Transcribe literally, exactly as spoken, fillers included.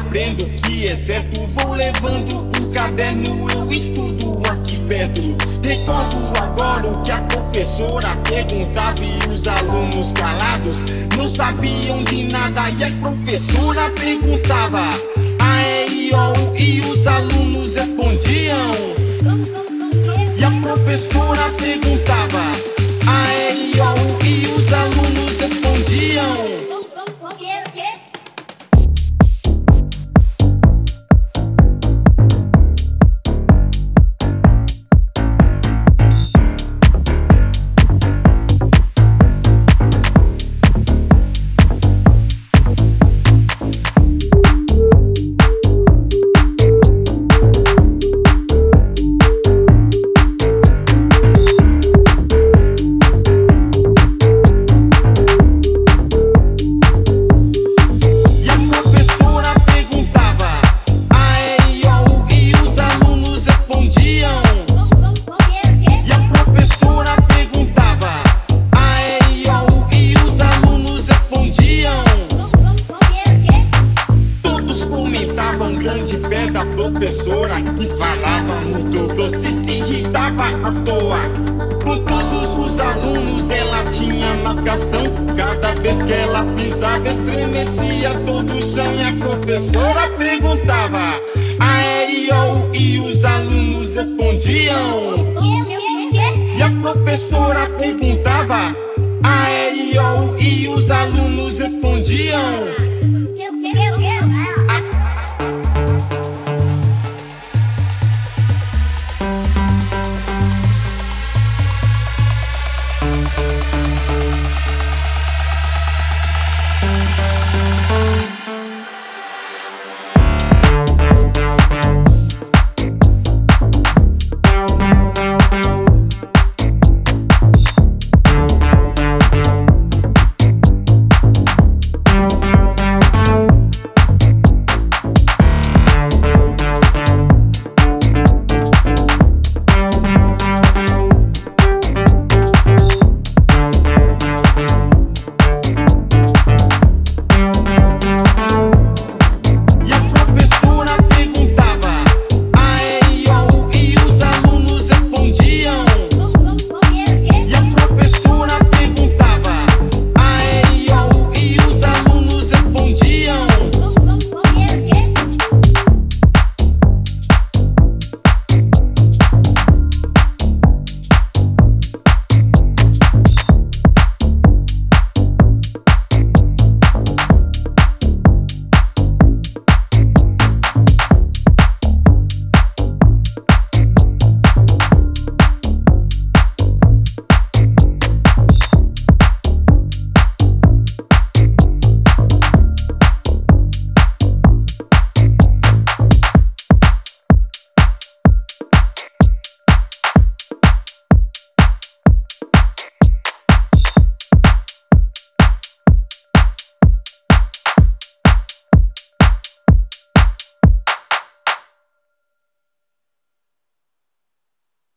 aprendo que é certo. Vou levando um caderno, eu estudo aqui perto. Recordo agora o que a professora perguntava e os alunos calados não sabiam de nada. E a professora perguntava A, E, I, O, U e os alunos respondiam. E a professora perguntava A, E, I, O, U e os alunos respondiam. Grande pé da professora e falava muito grosso, se irritava à toa. Com todos os alunos ela tinha marcação. Cada vez que ela pisava estremecia todo o chão. E a professora perguntava A, E, I, O, U e os alunos respondiam. E a professora perguntava A, E, I, O, U e os alunos respondiam.